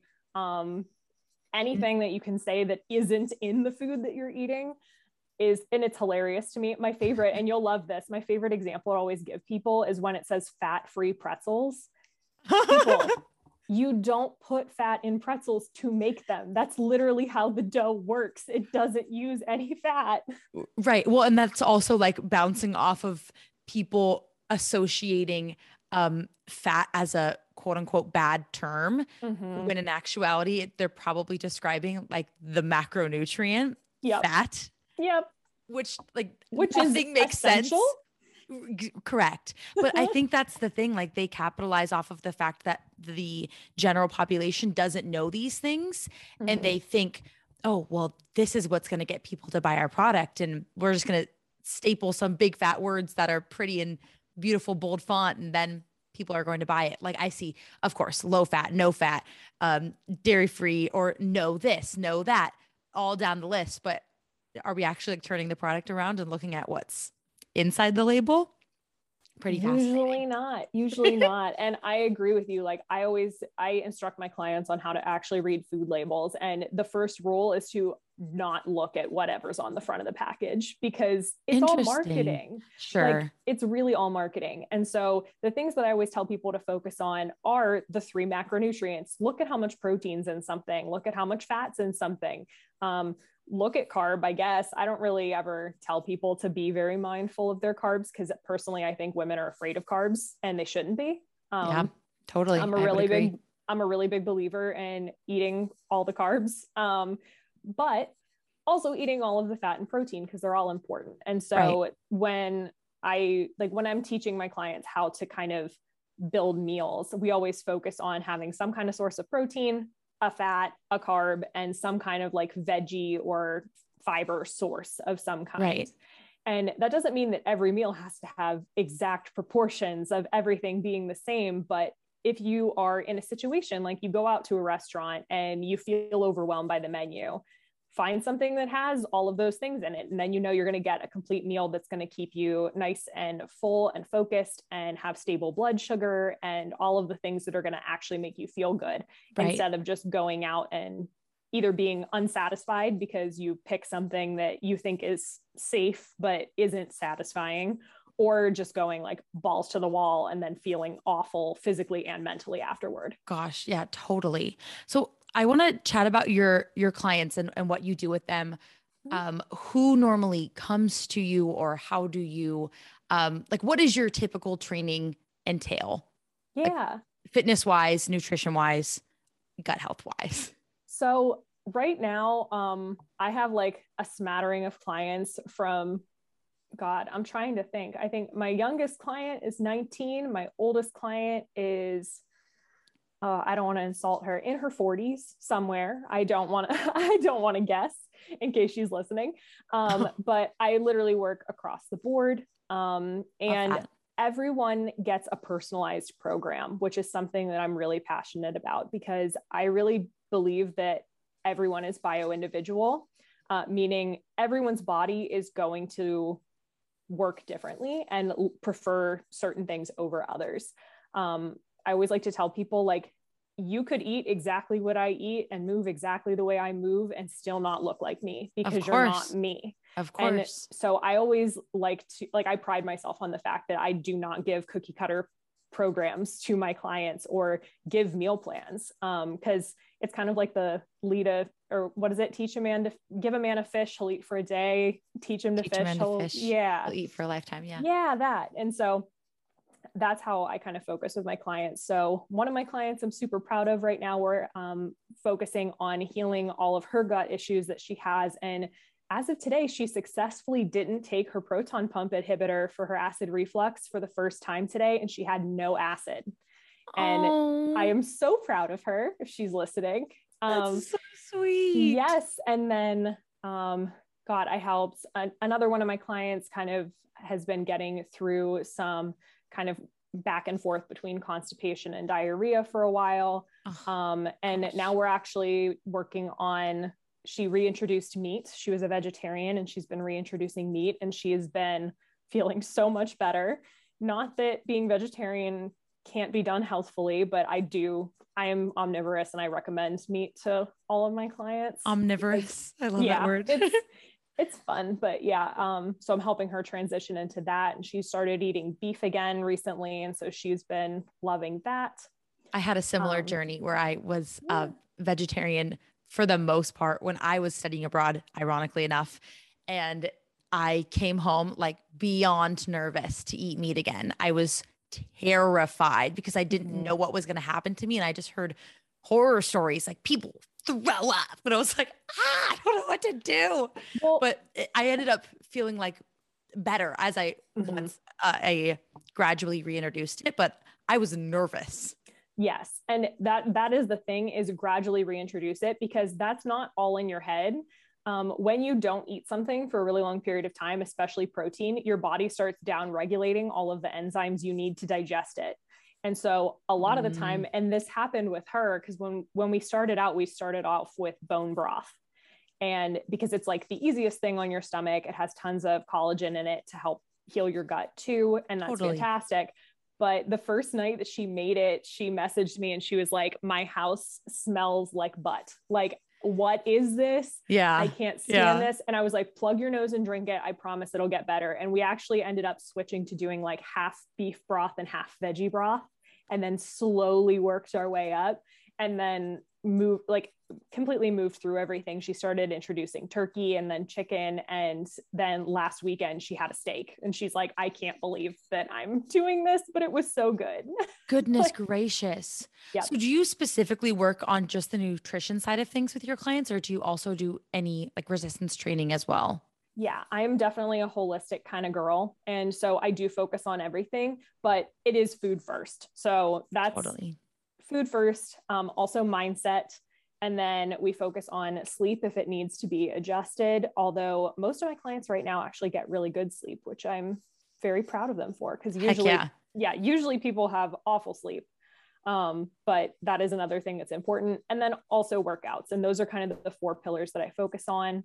anything that you can say that isn't in the food that you're eating and it's hilarious to me. My favorite, and you'll love this, my favorite example I always give people is when it says fat-free pretzels. People, you don't put fat in pretzels to make them. That's literally how the dough works. It doesn't use any fat. Right. Well, and that's also like bouncing off of people associating fat as a quote unquote bad term, when in actuality, they're probably describing like the macronutrient fat. Yep. Which nothing makes sense. Correct. But I think that's the thing. Like they capitalize off of the fact that the general population doesn't know these things and they think, oh, well, this is what's going to get people to buy our product. And we're just going to staple some big fat words that are pretty and beautiful, bold font. And then people are going to buy it. Like I see, of course, low fat, no fat, dairy free, or no this, no that, all down the list. But are we actually like turning the product around and looking at what's inside the label? Pretty fascinating. Usually not. And I agree with you. Like I instruct my clients on how to actually read food labels. And the first rule is to not look at whatever's on the front of the package, because it's all marketing. Sure. Like, it's really all marketing. And so the things that I always tell people to focus on are the 3 macronutrients. Look at how much protein's in something. Look at how much fat's in something. Look at carb, I guess. I don't really ever tell people to be very mindful of their carbs, because personally, I think women are afraid of carbs and they shouldn't be. Yeah, totally. I'm a really big believer in eating all the carbs, but also eating all of the fat and protein, because they're all important. And so when I'm teaching my clients how to kind of build meals, we always focus on having some kind of source of protein, a fat, a carb, and some kind of like veggie or fiber source of some kind. Right. And that doesn't mean that every meal has to have exact proportions of everything being the same. But if you are in a situation, like you go out to a restaurant and you feel overwhelmed by the menu, find something that has all of those things in it. And then, you're going to get a complete meal that's going to keep you nice and full and focused and have stable blood sugar and all of the things that are going to actually make you feel good, instead of just going out and either being unsatisfied because you pick something that you think is safe, but isn't satisfying, or just going like balls to the wall and then feeling awful physically and mentally afterward. Gosh, yeah, totally. So I want to chat about your clients and what you do with them. Who normally comes to you, or how do you, like, what is your typical training entail? Yeah. Like, fitness wise, nutrition wise, gut health wise. So right now, I have like a smattering of clients from, God, I'm trying to think. I think my youngest client is 19. My oldest client is, I don't want to insult her, in her 40s somewhere. I don't want to guess in case she's listening. But I literally work across the board. And everyone gets a personalized program, which is something that I'm really passionate about, because I really believe that everyone is bio-individual, meaning everyone's body is going to work differently and prefer certain things over others. I always like to tell people, like, you could eat exactly what I eat and move exactly the way I move and still not look like me, because you're not me. Of course. And so I always like to, like, I pride myself on the fact that I do not give cookie cutter programs to my clients or give meal plans. Cause it's kind of like the or what is it? Give a man a fish, he'll eat for a day, teach him to fish. He'll eat for a lifetime. Yeah. Yeah. That. And so that's how I kind of focus with my clients. So one of my clients I'm super proud of right now, we're focusing on healing all of her gut issues that she has. And as of today, she successfully didn't take her proton pump inhibitor for her acid reflux for the first time today, and she had no acid. And I am so proud of her if she's listening. That's so sweet. Yes. And then, God, I helped another one of my clients kind of has been getting through some kind of back and forth between constipation and diarrhea for a while. And now we're actually working on, she reintroduced meat. She was a vegetarian and she's been reintroducing meat, and she has been feeling so much better. Not that being vegetarian can't be done healthfully, but I am omnivorous and I recommend meat to all of my clients. Omnivorous. I love that word. It's fun, but yeah. So I'm helping her transition into that, and she started eating beef again recently. And so she's been loving that. I had a similar journey where I was a vegetarian for the most part when I was studying abroad, ironically enough. And I came home like beyond nervous to eat meat again. I was terrified because I didn't know what was going to happen to me. And I just heard horror stories, like people throw up, but I was like, I don't know what to do. Well, but I ended up feeling like better as I I gradually reintroduced it, but I was nervous. Yes. And that is the thing, is gradually reintroduce it, because that's not all in your head. When you don't eat something for a really long period of time, especially protein, your body starts down regulating all of the enzymes you need to digest it. And so a lot of the time, and this happened with her, because when we started off with bone broth. And because it's like the easiest thing on your stomach, it has tons of collagen in it to help heal your gut too. And that's fantastic. But the first night that she made it, she messaged me and she was like, my house smells like butt. Like what is this? Yeah. I can't stand this. And I was like, plug your nose and drink it. I promise it'll get better. And we actually ended up switching to doing like half beef broth and half veggie broth, and then slowly worked our way up, and then completely moved through everything. She started introducing turkey and then chicken. And then last weekend she had a steak, and she's like, I can't believe that I'm doing this, but it was so good. Goodness gracious. Yeah. So do you specifically work on just the nutrition side of things with your clients, or do you also do any like resistance training as well? Yeah, I am definitely a holistic kind of girl. And so I do focus on everything, but it is food first. So that's totally food first, also mindset. And then we focus on sleep if it needs to be adjusted. Although most of my clients right now actually get really good sleep, which I'm very proud of them for, because usually people have awful sleep. But that is another thing that's important. And then also workouts. And those are kind of the 4 pillars that I focus on.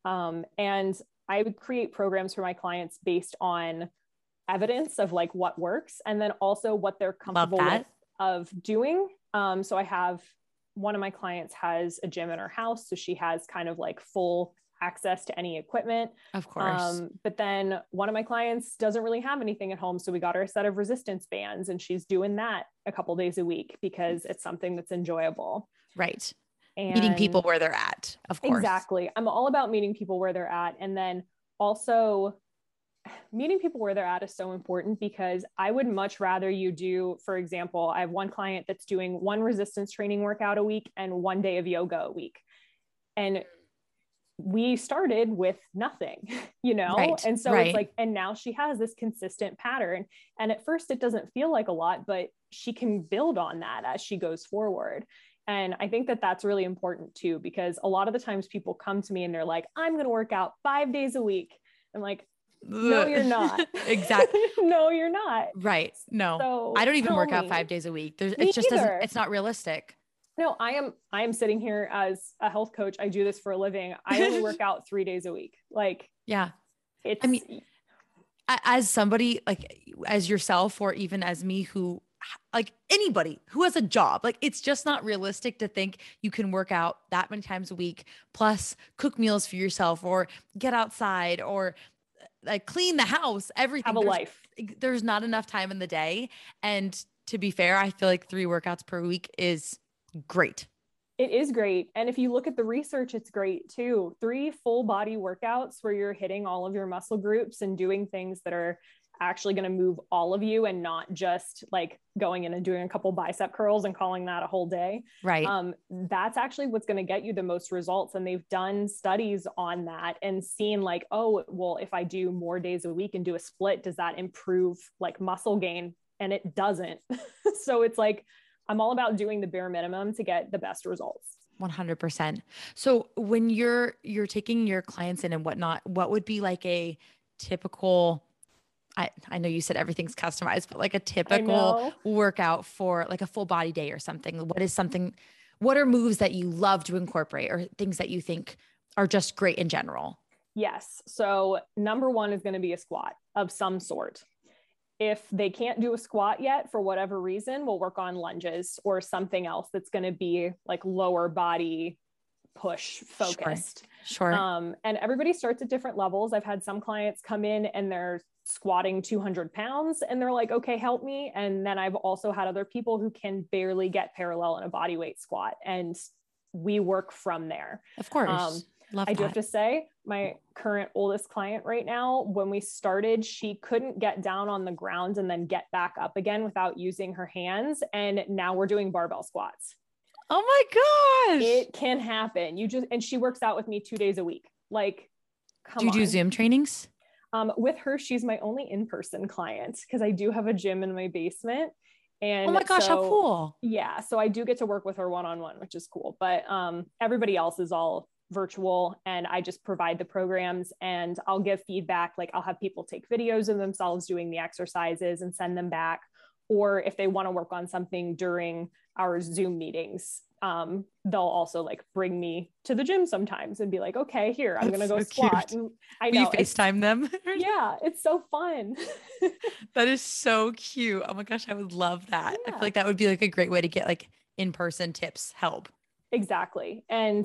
And I would create programs for my clients based on evidence of like what works, and then also what they're comfortable with of doing. So I have one of my clients has a gym in her house, so she has kind of like full access to any equipment. Of course. But then one of my clients doesn't really have anything at home. So we got her a set of resistance bands, and she's doing that a couple days a week because it's something that's enjoyable. Right. And meeting people where they're at, of course. Exactly. I'm all about meeting people where they're at. And then also meeting people where they're at is so important, because I would much rather you do, for example, I have one client that's doing 1 resistance training workout a week and 1 day of yoga a week. And we started with nothing, Right, and so it's like, and now she has this consistent pattern. And at first it doesn't feel like a lot, but she can build on that as she goes forward. And I think that that's really important too, because a lot of the times people come to me and they're like, I'm going to work out 5 days a week. I'm like, no, you're not. Exactly. No, you're not. Right. No, so I don't even work out 5 days a week. It's not realistic. No, I am sitting here as a health coach. I do this for a living. I only work out 3 days a week. Like, yeah. As somebody like as yourself, or even as me, who like anybody who has a job, like it's just not realistic to think you can work out that many times a week, plus cook meals for yourself, or get outside, or like clean the house, everything. Have a life. There's not enough time in the day. And to be fair, I feel like 3 workouts per week is great. It is great. And if you look at the research, it's great too. 3 full body workouts where you're hitting all of your muscle groups and doing things that are actually going to move all of you, and not just like going in and doing a couple bicep curls and calling that a whole day. Right. That's actually what's going to get you the most results. And they've done studies on that and seen like, oh, well, if I do more days a week and do a split, does that improve like muscle gain? And it doesn't. So it's like, I'm all about doing the bare minimum to get the best results. 100%. So when you're taking your clients in and whatnot, what would be like a typical, I know you said everything's customized, but like a typical workout for like a full body day or something? What are moves that you love to incorporate, or things that you think are just great in general? Yes. So number 1 is going to be a squat of some sort. If they can't do a squat yet, for whatever reason, we'll work on lunges or something else that's going to be like lower body push focused. Sure. And everybody starts at different levels. I've had some clients come in and they're squatting 200 pounds and they're like, okay, help me. And then I've also had other people who can barely get parallel in a body weight squat, and we work from there. Of course. I do have to say, my current oldest client right now, when we started, she couldn't get down on the ground and then get back up again without using her hands. And now we're doing barbell squats. Oh my gosh. It can happen. And she works out with me 2 days a week. Like, come on. Do you do Zoom trainings? With her, she's my only in-person client, because I do have a gym in my basement. And oh my gosh, how cool. Yeah. So I do get to work with her one-on-one, which is cool. But everybody else is all virtual, and I just provide the programs and I'll give feedback. Like, I'll have people take videos of themselves doing the exercises and send them back. Or if they want to work on something during our Zoom meetings, they'll also like bring me to the gym sometimes and be like, okay, here, I'm going to go squat. And I know. You FaceTime them? Yeah. It's so fun. That is so cute. Oh my gosh. I would love that. Yeah. I feel like that would be like a great way to get like in-person tips, help. Exactly. And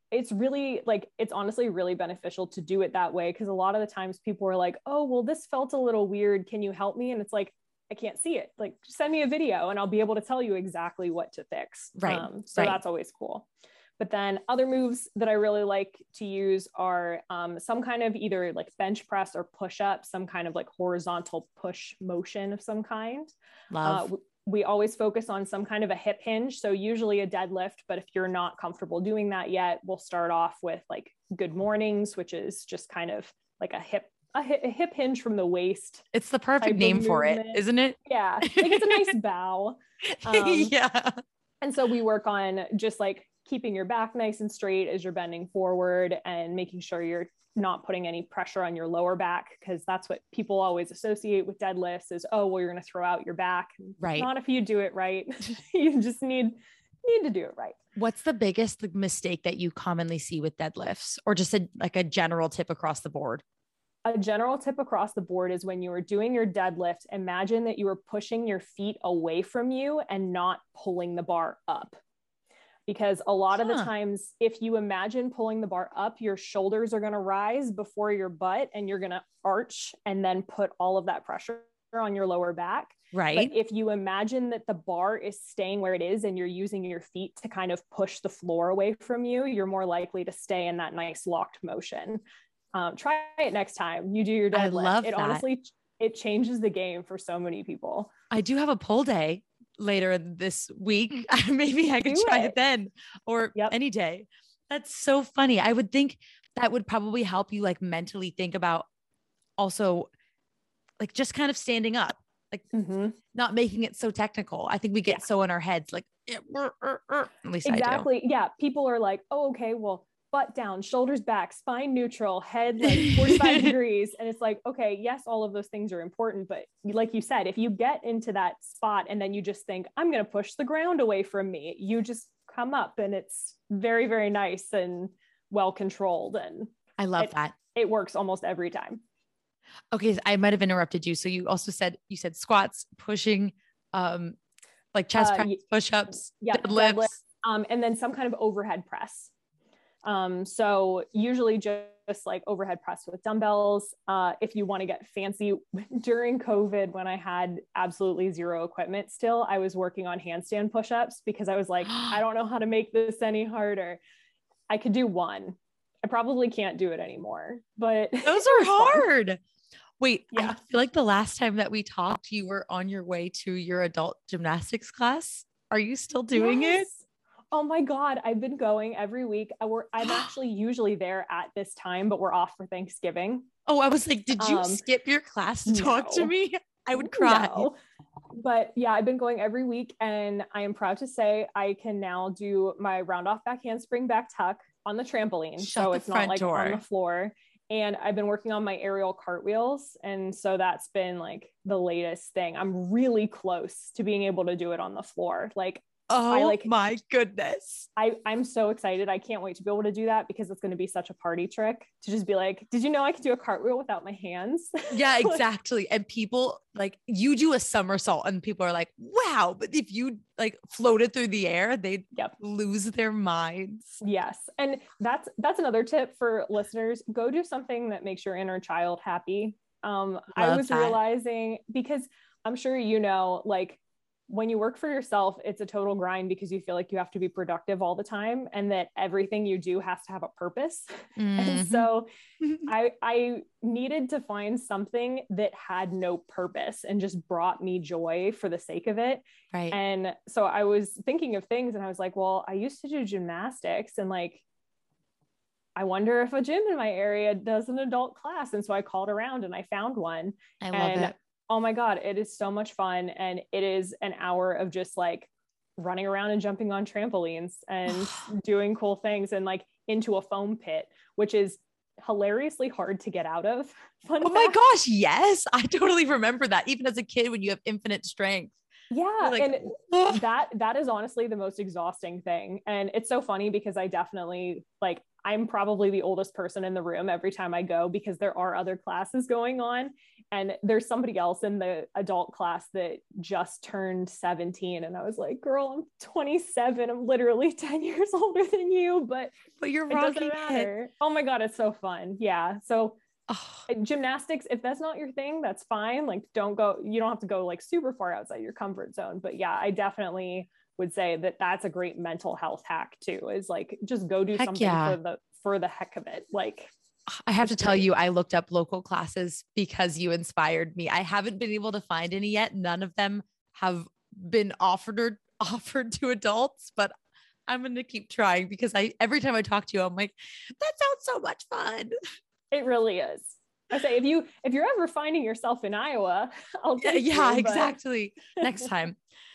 it's really like, it's honestly really beneficial to do it that way. Cause a lot of the times people are like, oh, well, this felt a little weird. Can you help me? And it's like, I can't see it. Like, send me a video and I'll be able to tell you exactly what to fix. Right. So that's always cool. But then other moves that I really like to use are some kind of either like bench press or push up, some kind of like horizontal push motion of some kind. Love. We always focus on some kind of a hip hinge. So usually a deadlift, but if you're not comfortable doing that yet, we'll start off with like good mornings, which is just kind of like a hip hinge from the waist. It's the perfect name for it, isn't it? Yeah. Like it's a nice bow. Yeah. And so we work on just like keeping your back nice and straight as you're bending forward and making sure you're not putting any pressure on your lower back, because that's what people always associate with deadlifts is, oh, well, you're going to throw out your back. Right. Not if you do it right. You just need to do it right. What's the biggest mistake that you commonly see with deadlifts, or just like a general tip across the board? A general tip across the board is when you are doing your deadlift, imagine that you are pushing your feet away from you and not pulling the bar up. Because a lot of the times, if you imagine pulling the bar up, your shoulders are going to rise before your butt and you're going to arch and then put all of that pressure on your lower back. Right. But if you imagine that the bar is staying where it is and you're using your feet to kind of push the floor away from you, you're more likely to stay in that nice locked motion. Try it next time you do your deadlift. I love it. Honestly, it changes the game for so many people. I do have a pull day later this week. Maybe I could try it then, or any day. That's so funny. I would think that would probably help you like mentally think about also like just kind of standing up, like not making it so technical. I think we get so in our heads, like at least exactly. I do. Yeah. People are like, oh, okay, well, butt down, shoulders back, spine neutral, head like 45 degrees. And it's like, okay, yes, all of those things are important. But like you said, if you get into that spot and then you just think, I'm going to push the ground away from me, you just come up and it's very, very nice and well controlled. And I love that. It works almost every time. Okay. So I might've interrupted you. So you also said, squats, pushing, like chest press, push-ups, deadlifts. And then some kind of overhead press. So usually just like overhead press with dumbbells. If you want to get fancy, during COVID, when I had absolutely zero equipment still, I was working on handstand push-ups because I was like, I don't know how to make this any harder. I could do one. I probably can't do it anymore, but those are hard. Wait, I feel like the last time that we talked, you were on your way to your adult gymnastics class. Are you still doing it? Oh my God. I've been going every week. I'm actually usually there at this time, but we're off for Thanksgiving. Oh, I was like, did you skip your class to talk to me? I would cry. No. But yeah, I've been going every week and I am proud to say I can now do my round off back handspring back tuck on the trampoline. So it's not like on the floor. And I've been working on my aerial cartwheels. And so that's been like the latest thing. I'm really close to being able to do it on the floor. Like, oh my goodness. I'm so excited. I can't wait to be able to do that because it's going to be such a party trick to just be like, did you know I could do a cartwheel without my hands? Yeah, exactly. And people like, you do a somersault and people are like, wow. But if you like floated through the air, they'd lose their minds. Yes. And that's another tip for listeners. Go do something that makes your inner child happy. I was realizing, because I'm sure, you know, like, when you work for yourself, it's a total grind because you feel like you have to be productive all the time and that everything you do has to have a purpose. And so I needed to find something that had no purpose and just brought me joy for the sake of it. Right. And so I was thinking of things and I was like, well, I used to do gymnastics and like, I wonder if a gym in my area does an adult class. And so I called around and I found one. I love it. Oh my God, it is so much fun. And it is an hour of just like running around and jumping on trampolines and doing cool things and like into a foam pit, which is hilariously hard to get out of. My gosh. Yes. I totally remember that. Even as a kid, when you have infinite strength. Yeah. Like, and that is honestly the most exhausting thing. And it's so funny because I definitely like, I'm probably the oldest person in the room every time I go because there are other classes going on. And there's somebody else in the adult class that just turned 17. And I was like, girl, I'm 27. I'm literally 10 years older than you, but you're it doesn't rocking matter. it. Oh my God, it's so fun. Yeah. So gymnastics, if that's not your thing, that's fine. Like, you don't have to go like super far outside your comfort zone. But yeah, I definitely would say that that's a great mental health hack too, is like, just go do something for the heck of it. Like, I have to tell you, I looked up local classes because you inspired me. I haven't been able to find any yet. None of them have been offered to adults, but I'm going to keep trying because every time I talk to you, I'm like, that sounds so much fun. It really is. I say, if you're ever finding yourself in Iowa, I'll take you. Yeah, exactly. Next time.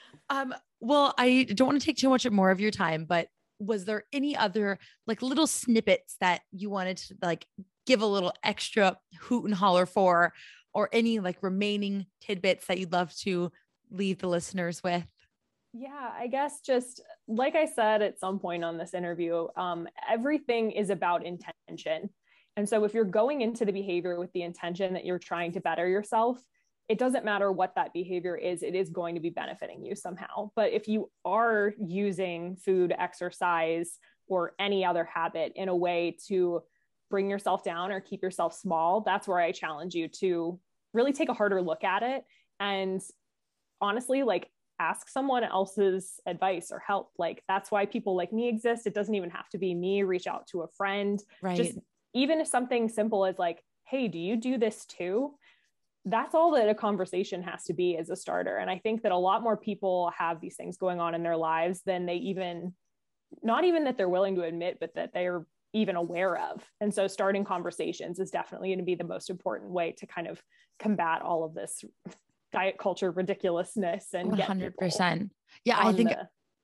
Well, I don't want to take too much more of your time, but was there any other like little snippets that you wanted to like give a little extra hoot and holler for, or any like remaining tidbits that you'd love to leave the listeners with? Yeah, I guess just like I said at some point on this interview, everything is about intention. And so if you're going into the behavior with the intention that you're trying to better yourself, it doesn't matter what that behavior is, it is going to be benefiting you somehow. But if you are using food, exercise, or any other habit in a way to bring yourself down or keep yourself small, that's where I challenge you to really take a harder look at it. And honestly, like, ask someone else's advice or help. Like, that's why people like me exist. It doesn't even have to be me. Reach out to a friend. Right. Just even if something simple is like, hey, do you do this too? That's all that a conversation has to be as a starter. And I think that a lot more people have these things going on in their lives than they even, not even that they're willing to admit, but that they're even aware of. And so starting conversations is definitely going to be the most important way to kind of combat all of this diet culture ridiculousness and 100%. Yeah, I think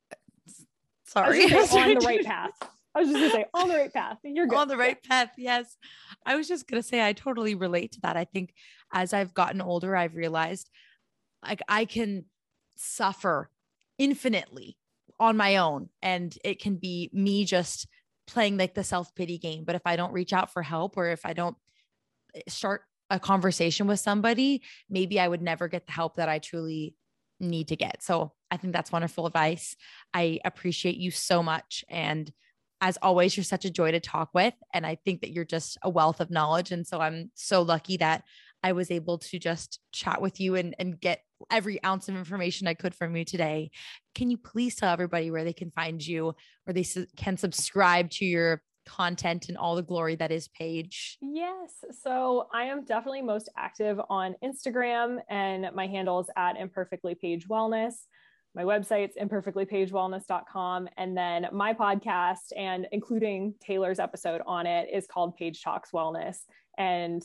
sorry. On the right path. I was just gonna say on the right path. You're good. On the right path. Yes. I was just gonna say, I totally relate to that. I think as I've gotten older, I've realized like I can suffer infinitely on my own, and it can be me just playing like the self-pity game. But if I don't reach out for help, or if I don't start a conversation with somebody, maybe I would never get the help that I truly need to get. So I think that's wonderful advice. I appreciate you so much. And as always, you're such a joy to talk with. And I think that you're just a wealth of knowledge. And so I'm so lucky that I was able to just chat with you and get every ounce of information I could from you today. Can you please tell everybody where they can find you, or they can subscribe to your content and all the glory that is Paige? Yes. So I am definitely most active on Instagram, and my handle is at imperfectlypaigewellness. My website's imperfectlypaigewellness.com. And then my podcast, and including Taylor's episode on it, is called Paige Talks Wellness. And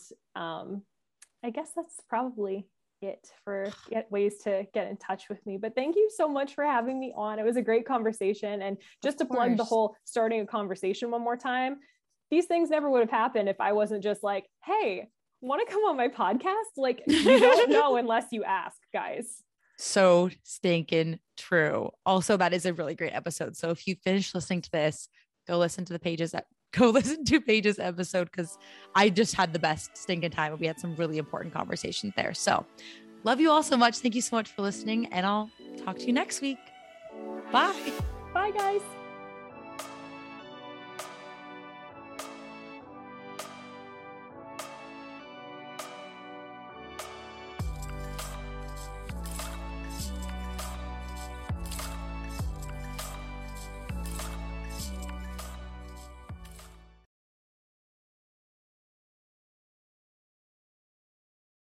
I guess that's probably it for ways to get in touch with me. But thank you so much for having me on. It was a great conversation. And just to plug the whole starting a conversation one more time, these things never would have happened if I wasn't just like, hey, want to come on my podcast? Like, you don't know unless you ask, guys. So stinking true. Also, that is a really great episode. So if you finish listening to this, go listen to Paige's episode, because I just had the best stinking time. We had some really important conversations there. So love you all so much. Thank you so much for listening, and I'll talk to you next week. Bye. Bye, guys.